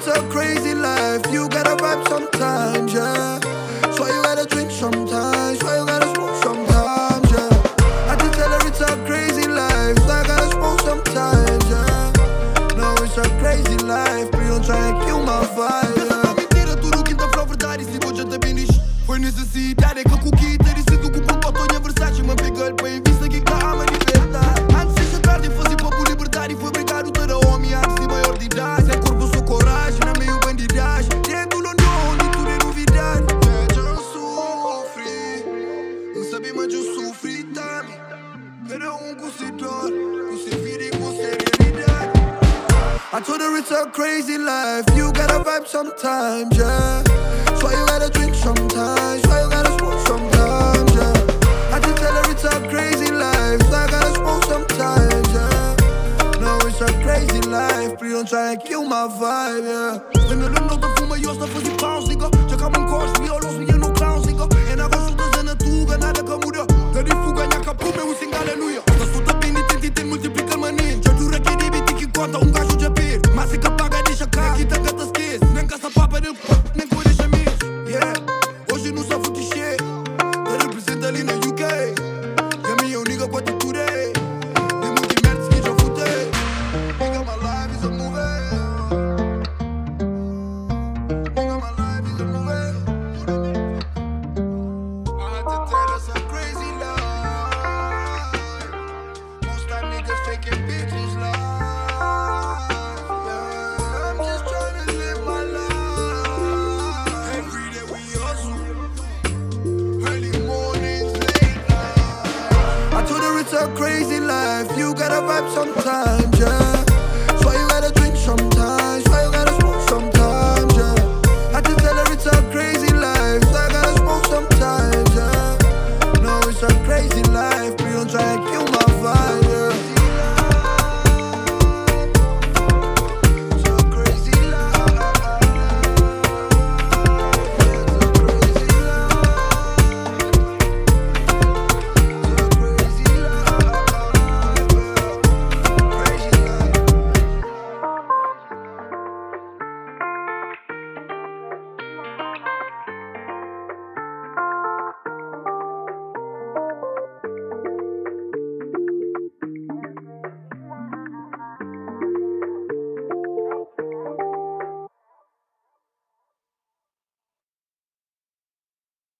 a crazy life. You gotta vibe sometimes, yeah. So you gotta drink sometimes. So you gotta smoke sometimes, yeah. I just tell her it's a crazy life. So I gotta smoke sometimes, yeah. No, it's a crazy life. Please don't try and kill my vibe, yeah. Mentira, tudo que então pra verdade. Se vou já te bem diz. Foi necessidade que cu quita. Decido que o ponto Tonha Versace. Uma pega para em vista que cá ama de verdade. Antes de ser tarde, fazer para por liberdade. Foi obrigado ter a homem antes de maior de idade. Sem corpo, sou coragem, na meio bandidagem. Dentro do onde tudo é novidade. Eu sofri, não sabia, mas eu sofri também. Era conhecedor, você vira e você realidade. I told her it's a crazy life. You gotta vibe sometimes, yeah. So you gotta drink sometimes. So you gotta smoke sometimes, yeah. I just tell her it's a crazy life. So I gotta smoke sometimes, yeah. No, it's a crazy life. Please don't try and kill my vibe, yeah. When the note of my yours, the fuzzy pounds, nigga. Check out my course, we all lost me, you no clowns, nigga. And I got shooters and a tuga, nada que muda. Dari fuga, nhaca, pume, we sing hallelujah. Da suta bine, tem, multiplica mania. Já dura que debiti que conta gajo de apir. Mas se que paga, deixa cá, aqui tá gata esquece. Nem caça papa, nem cor deixa miss. Yeah, hoje não só fute shit. Te representa ali na UK. E a minha nigga pode today. Tem muito merda que já futei. Nigga, my life is a movie. Nigga, my life is a movie. I had to tell us a crazy life. Most time niggas faking bitches life. Yeah, I'm just trying to live my life. Every day we hustle. Early mornings, late nights. I told her it's a crazy life. You gotta vibe sometimes, yeah.